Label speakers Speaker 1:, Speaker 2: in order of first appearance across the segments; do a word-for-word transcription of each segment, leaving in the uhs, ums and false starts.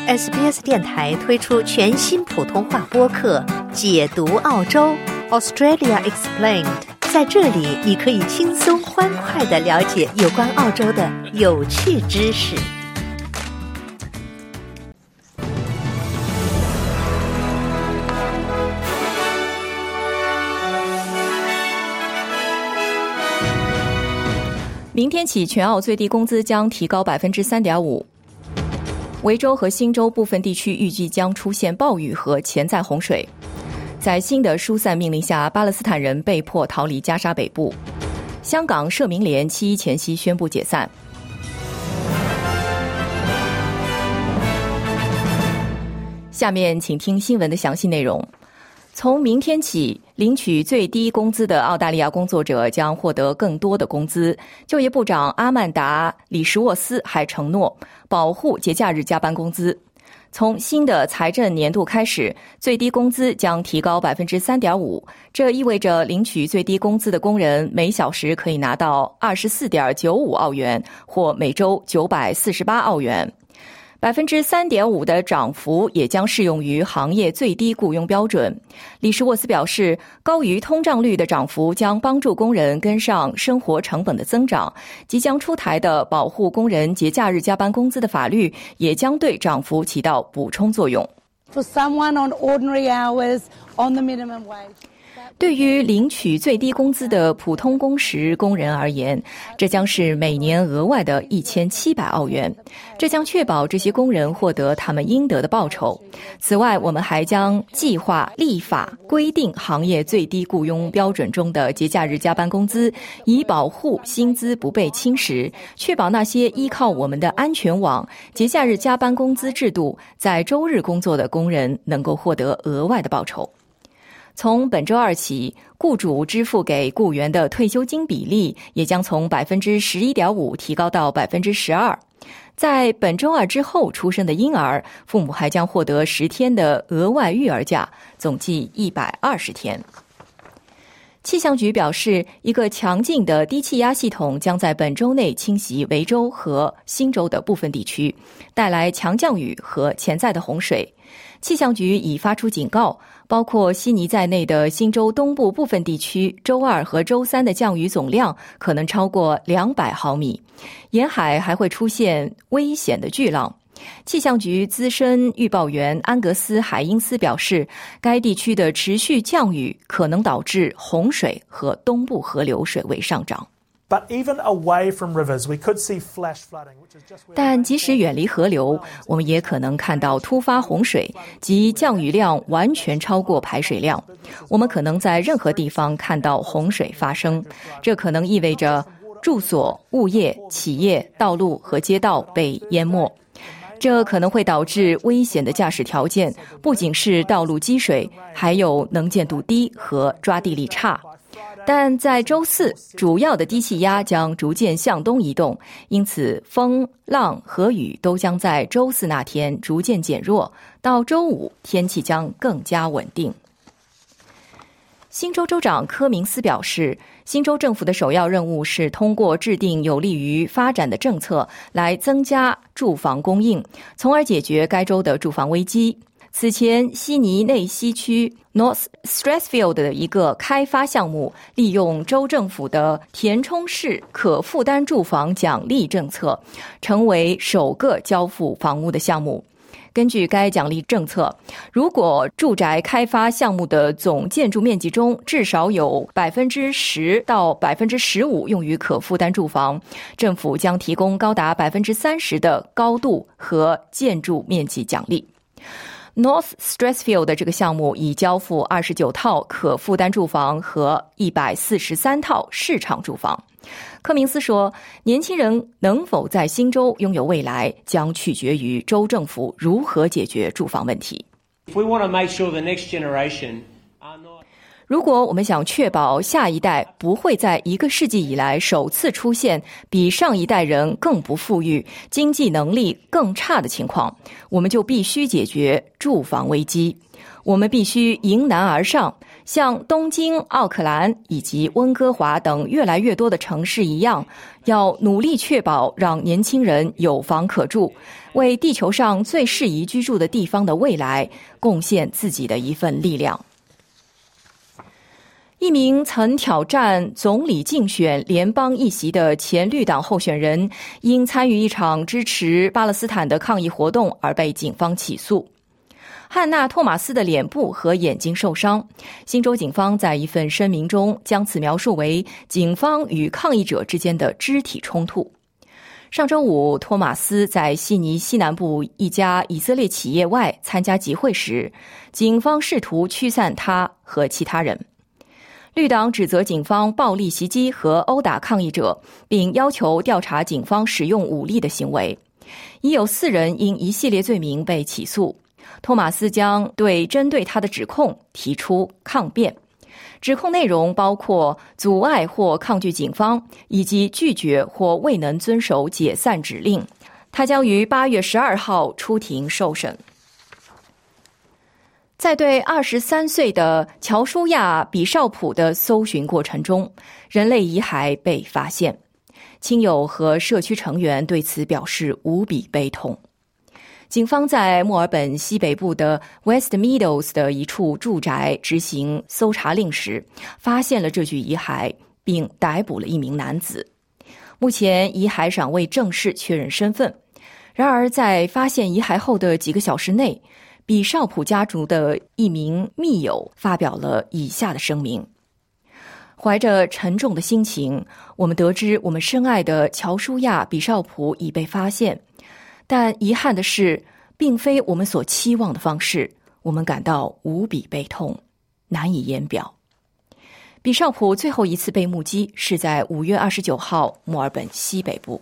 Speaker 1: S B S 电台推出全新普通话播客《解读澳洲 Australia Explained》，在这里你可以轻松欢快地了解有关澳洲的有趣知识。
Speaker 2: 明天起，全澳最低工资将提高百分之三点五。维州和新州部分地区预计将出现暴雨和潜在洪水。在新的疏散命令下，巴勒斯坦人被迫逃离加沙北部。香港社民联七一前夕宣布解散。下面请听新闻的详细内容。从明天起，领取最低工资的澳大利亚工作者将获得更多的工资。就业部长阿曼达·里什沃斯还承诺保护节假日加班工资。从新的财政年度开始，最低工资将提高 百分之三点五， 这意味着领取最低工资的工人每小时可以拿到 二十四点九五澳元，或每周九百四十八澳元。百分之三点五 的涨幅也将适用于行业最低雇佣标准。里什沃斯表示，高于通胀率的涨幅将帮助工人跟上生活成本的增长。即将出台的保护工人节假日加班工资的法律也将对涨幅起到补充作用。
Speaker 3: For someone on ordinary hours on the minimum wage.
Speaker 2: 对于领取最低工资的普通工时工人而言，这将是每年额外的一千七百澳元。这将确保这些工人获得他们应得的报酬。此外，我们还将计划立法规定行业最低雇佣标准中的节假日加班工资，以保护薪资不被侵蚀，确保那些依靠我们的安全网节假日加班工资制度在周日工作的工人能够获得额外的报酬。从本周二起，雇主支付给雇员的退休金比例也将从 百分之十一点五 提高到 百分之十二。在本周二之后出生的婴儿，父母还将获得十天的额外育儿假，总计一百二十天。气象局表示，一个强劲的低气压系统将在本周内侵袭维州和新州的部分地区，带来强降雨和潜在的洪水。气象局已发出警告，包括悉尼在内的新州东部部分地区周二和周三的降雨总量可能超过两百毫米，沿海还会出现危险的巨浪。气象局资深预报员安格斯·海因斯表示，该地区的持续降雨可能导致洪水和东部河流水位上涨。但即使远离河流，我们也可能看到突发洪水，即降雨量完全超过排水量。我们可能在任何地方看到洪水发生，这可能意味着住所、物业、企业、道路和街道被淹没。这可能会导致危险的驾驶条件，不仅是道路积水，还有能见度低和抓地力差。但在周四，主要的低气压将逐渐向东移动，因此风、浪和雨都将在周四那天逐渐减弱，到周五天气将更加稳定。新州州长柯明斯表示，新州政府的首要任务是通过制定有利于发展的政策来增加住房供应，从而解决该州的住房危机。此前，悉尼内西区 North Strathfield 的一个开发项目利用州政府的填充式可负担住房奖励政策，成为首个交付房屋的项目。根据该奖励政策，如果住宅开发项目的总建筑面积中至少有 百分之十 到 百分之十五 用于可负担住房，政府将提供高达 百分之三十 的高度和建筑面积奖励。North Strathfield 的这个项目已交付二十九套可负担住房和一百四十三套市场住房。柯明斯说，年轻人能否在新州拥有未来，将取决于州政府如何解决住房问题。 如果我们想确保下一代不会在一个世纪以来首次出现比上一代人更不富裕、经济能力更差的情况，我们就必须解决住房危机。我们必须迎难而上，像东京、奥克兰以及温哥华等越来越多的城市一样，要努力确保让年轻人有房可住，为地球上最适宜居住的地方的未来贡献自己的一份力量。一名曾挑战总理竞选联邦一席的前绿党候选人，因参与一场支持巴勒斯坦的抗议活动而被警方起诉。汉娜·托马斯的脸部和眼睛受伤，新州警方在一份声明中将此描述为警方与抗议者之间的肢体冲突。上周五，托马斯在悉尼西南部一家以色列企业外参加集会时，警方试图驱散他和其他人。绿党指责警方暴力袭击和殴打抗议者，并要求调查警方使用武力的行为。已有四人因一系列罪名被起诉。托马斯将对针对他的指控提出抗辩。指控内容包括阻碍或抗拒警方，以及拒绝或未能遵守解散指令。他将于八月十二号出庭受审。在对二十三岁的乔舒亚·比绍普的搜寻过程中，人类遗骸被发现。亲友和社区成员对此表示无比悲痛。警方在墨尔本西北部的 West Meadows 的一处住宅执行搜查令时，发现了这具遗骸，并逮捕了一名男子。目前遗骸尚未正式确认身份。然而在发现遗骸后的几个小时内，比绍普家族的一名密友发表了以下的声明：怀着沉重的心情，我们得知我们深爱的乔舒亚·比绍普已被发现，但遗憾的是，并非我们所期望的方式，我们感到无比悲痛，难以言表。比绍普最后一次被目击是在五月二十九号墨尔本西北部。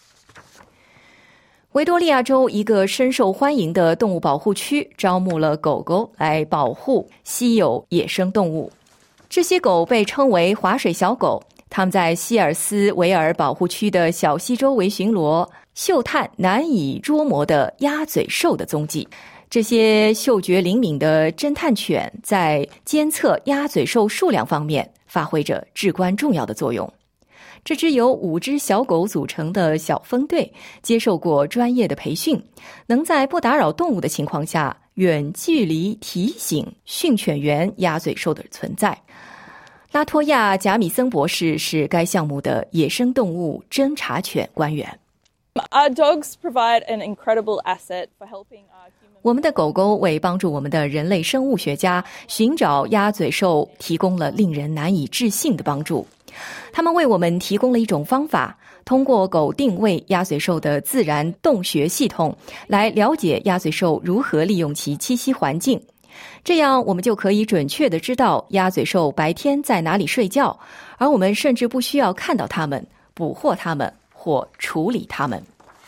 Speaker 2: 维多利亚州一个深受欢迎的动物保护区招募了狗狗来保护稀有野生动物。这些狗被称为滑水小狗，它们在希尔斯维尔保护区的小溪周围巡逻，嗅探难以捉摸的鸭嘴兽的踪迹。这些嗅觉灵敏的侦探犬在监测鸭嘴兽数量方面发挥着至关重要的作用。这支由五只小狗组成的小分队接受过专业的培训，能在不打扰动物的情况下远距离提醒训犬员鸭嘴兽的存在。拉托亚·贾米森博士是该项目的野生动物侦察犬官员。
Speaker 4: Our dogs provide an incredible asset for helping our human...
Speaker 2: 我们的狗狗为帮助我们的人类生物学家寻找鸭嘴兽提供了令人难以置信的帮助。他们为我们提供了一种方法，通过狗定位鸭嘴兽的自然洞穴系统来了解鸭嘴兽如何利用其栖息环境。这样我们就可以准确地知道鸭嘴兽白天在哪里睡觉，而我们甚至不需要看到它们、捕获它们或处理它们。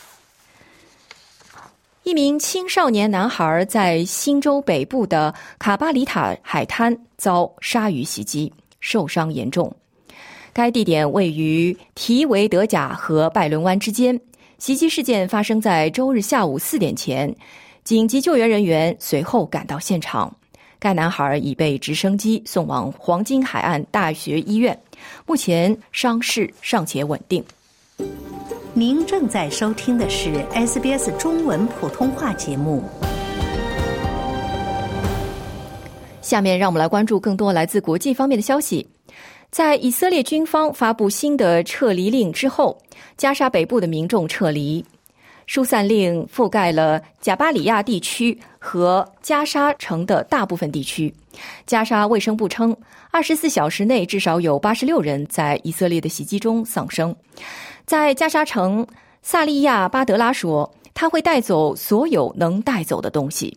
Speaker 2: 一名青少年男孩在新州北部的卡巴里塔海滩遭鲨鱼袭击，受伤严重。该地点位于提维德贾和拜伦湾之间。袭击事件发生在周日下午四点前，紧急救援人员随后赶到现场。该男孩已被直升机送往黄金海岸大学医院，目前伤势尚且稳定。
Speaker 1: 您正在收听的是 S B S 中文普通话节目。
Speaker 2: 下面让我们来关注更多来自国际方面的消息。在以色列军方发布新的撤离令之后，加沙北部的民众撤离。疏散令覆盖了贾巴里亚地区和加沙城的大部分地区。加沙卫生部称，二十四小时内至少有八十六人在以色列的袭击中丧生。在加沙城，萨利亚·巴德拉说，他会带走所有能带走的东西。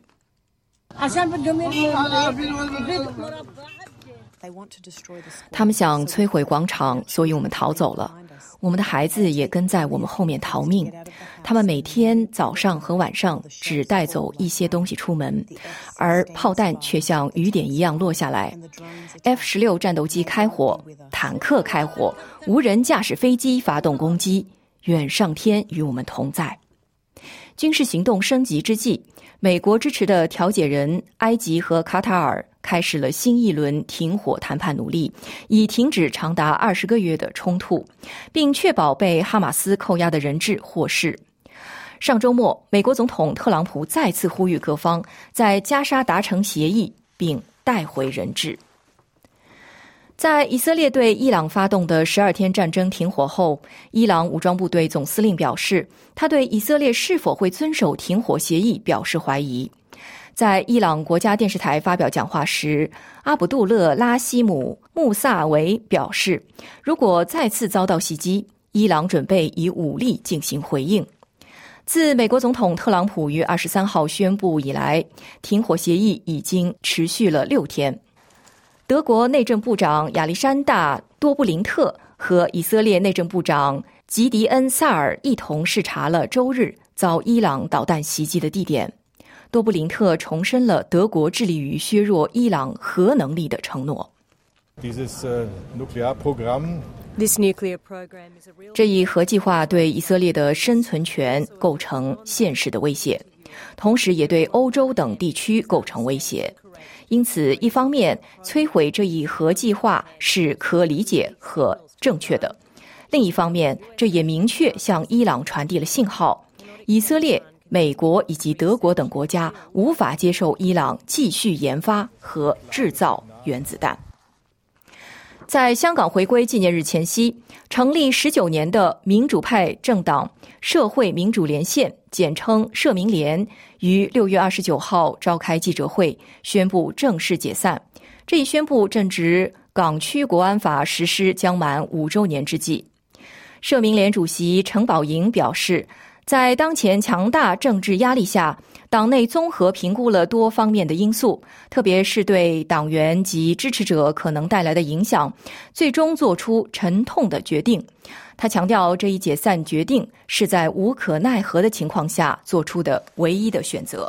Speaker 2: 他们想摧毁广场，所以我们逃走了。 我们的孩子也跟在我们后面逃命，他们每天早上和晚上只带走一些东西出门，而炮弹却像雨点一样落下来。F 十六 战斗机开火，坦克开火，无人驾驶飞机发动攻击，愿上天与我们同在。军事行动升级之际，美国支持的调解人埃及和卡塔尔开始了新一轮停火谈判努力，以停止长达二十个月的冲突，并确保被哈马斯扣押的人质获释。上周末，美国总统特朗普再次呼吁各方在加沙达成协议，并带回人质。在以色列对伊朗发动的十二天战争停火后，伊朗武装部队总司令表示，他对以色列是否会遵守停火协议表示怀疑。在伊朗国家电视台发表讲话时，阿卜杜勒拉希姆穆萨维表示，如果再次遭到袭击，伊朗准备以武力进行回应。自美国总统特朗普于二十三号宣布以来，停火协议已经持续了六天。德国内政部长亚历山大·多布林特和以色列内政部长吉迪恩·萨尔一同视察了周日遭伊朗导弹袭击的地点。多布林特重申了德国致力于削弱伊朗核能力的承诺。这一核计划对以色列的生存权构成现实的威胁，同时也对欧洲等地区构成威胁。因此，一方面，摧毁这一核计划是可理解和正确的；另一方面，这也明确向伊朗传递了信号：以色列、美国以及德国等国家无法接受伊朗继续研发和制造原子弹。在香港回归纪念日前夕，成立十九年的民主派政党社会民主连线，简称社民连，于六月二十九号召开记者会，宣布正式解散。这一宣布正值港区国安法实施将满五周年之际。社民连主席陈宝莹表示，在当前强大政治压力下，党内综合评估了多方面的因素，特别是对党员及支持者可能带来的影响，最终做出沉痛的决定。他强调，这一解散决定是在无可奈何的情况下做出的唯一的选择。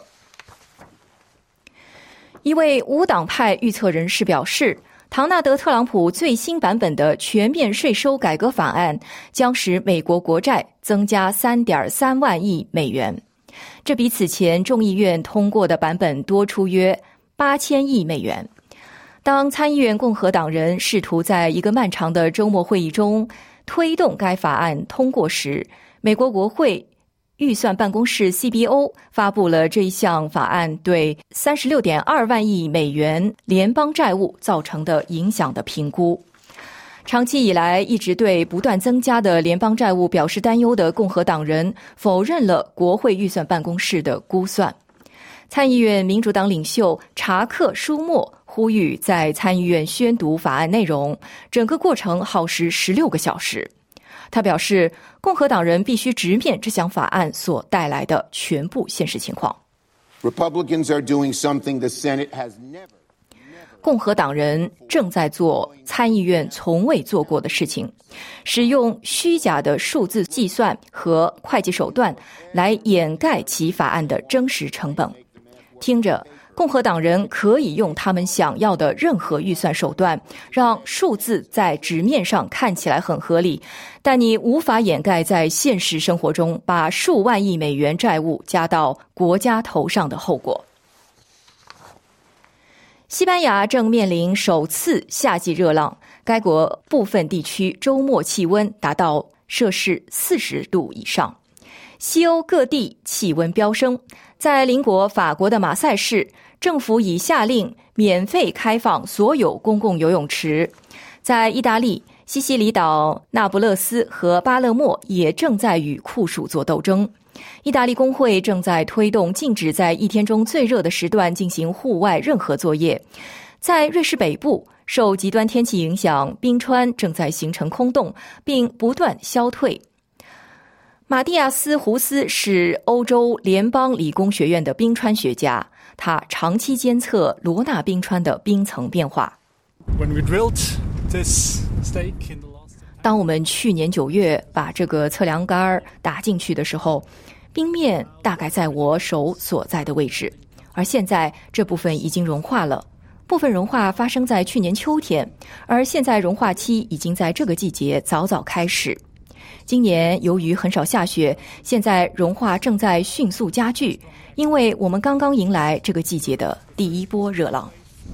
Speaker 2: 一位无党派预测人士表示，唐纳德·特朗普最新版本的全面税收改革法案将使美国国债增加 三点三万亿美元，这比此前众议院通过的版本多出约八千亿美元。当参议院共和党人试图在一个漫长的周末会议中推动该法案通过时，美国国会预算办公室 C B O 发布了这一项法案对 三十六点二万亿美元联邦债务造成的影响的评估。长期以来一直对不断增加的联邦债务表示担忧的共和党人否认了国会预算办公室的估算。参议院民主党领袖查克·舒默呼吁在参议院宣读法案内容，整个过程耗时十六个小时。他表示，共和党人必须直面这项法案所带来的全部现实情况。
Speaker 5: Republicans are doing something the Senate has never
Speaker 2: 共和党人正在做参议院从未做过的事情，使用虚假的数字计算和会计手段来掩盖其法案的真实成本。听着，共和党人可以用他们想要的任何预算手段，让数字在纸面上看起来很合理，但你无法掩盖在现实生活中把数万亿美元债务加到国家头上的后果。西班牙正面临首次夏季热浪，该国部分地区周末气温达到摄氏四十度以上。西欧各地气温飙升，在邻国法国的马赛市，政府已下令免费开放所有公共游泳池。在意大利，西西里岛那不勒斯和巴勒莫也正在与酷暑做斗争。意大利工会正在推动禁止在一天中最热的时段进行户外任何作业。在瑞士北部，受极端天气影响，冰川正在形成空洞，并不断消退。马蒂亚斯·胡斯是欧洲联邦理工学院的冰川学家，他长期监测罗纳冰川的冰层变化。 当我们去年九月把这个测量杆打进去的时候，冰面大概在我手所在的位置，而现在这部分已经融化了。部分融化发生在去年秋天，而现在融化期已经在这个季节早早开始。今年由于很少下雪，现在融化正在迅速加剧，因为我们刚刚迎来这个季节的第一波热浪。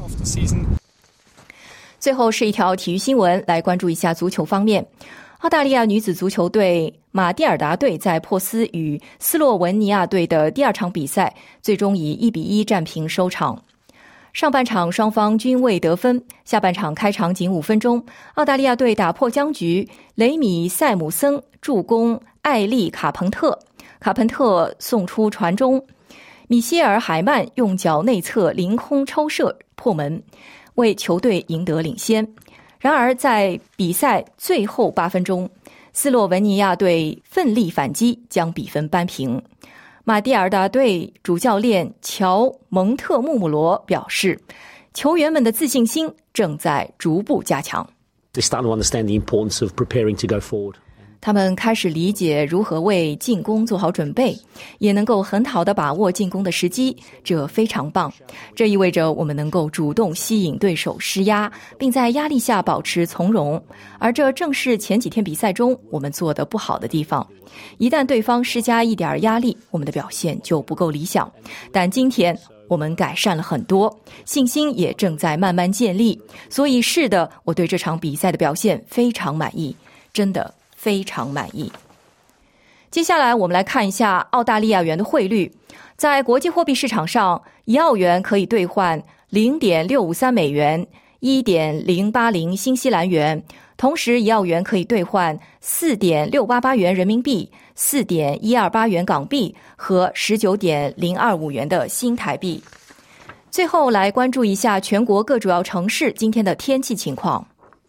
Speaker 2: 最后是一条体育新闻，来关注一下足球方面。澳大利亚女子足球队马蒂尔达队在珀斯与斯洛文尼亚队的第二场比赛，最终以一比一战平收场。上半场双方均未得分，下半场开场仅五分钟，澳大利亚队打破僵局，雷米塞姆森助攻艾利卡彭特，卡彭特送出传中，米歇尔海曼用脚内侧凌空抽射破门，为球队赢得领先。然而在比赛最后八分钟，斯洛文尼亚队奋力反击，将比分扳平。马蒂尔达队主教练乔蒙特穆姆罗表示，球员们的自信心正在逐步加强。
Speaker 6: They're starting to understand the importance of preparing to go forward.
Speaker 2: 他们开始理解如何为进攻做好准备，也能够很好地把握进攻的时机，这非常棒。这意味着我们能够主动吸引对手施压，并在压力下保持从容，而这正是前几天比赛中我们做得不好的地方。一旦对方施加一点压力，我们的表现就不够理想。但今天我们改善了很多，信心也正在慢慢建立。所以是的，我对这场比赛的表现非常满意，真的非常满意。接下来我们来看一下澳大利亚元的汇率。在国际货币市场上，一澳元可以兑换 零点六五三美元， 一点零八零新西兰元，同时一澳元可以兑换 四点六八八元人民币， 四点一二八元港币和 十九点零二五元的新台币。最后来关注一下全国各主要城市今天的天气情况。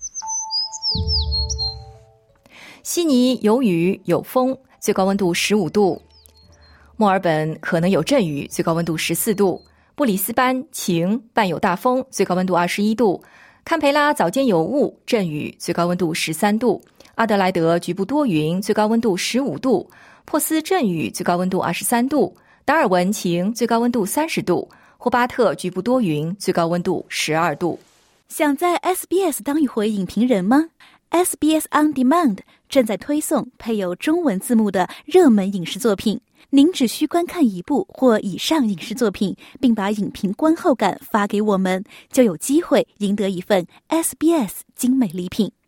Speaker 2: 悉尼有雨有风，最高温度十五度；墨尔本可能有阵雨，最高温度十四度；布里斯班晴，伴有大风，最高温度二十一度；堪培拉早间有雾阵雨，最高温度十三度；阿德莱德局部多云，最高温度十五度；珀斯阵雨，最高温度二十三度；达尔文晴，最高温度三十度；霍巴特局部多云，最高温度十二度。
Speaker 7: 想在 S B S 当一回影评人吗？ S B S On Demand 正在推送配有中文字幕的热门影视作品，您只需观看一部或以上影视作品，并把影评观后感发给我们，就有机会赢得一份 S B S 精美礼品。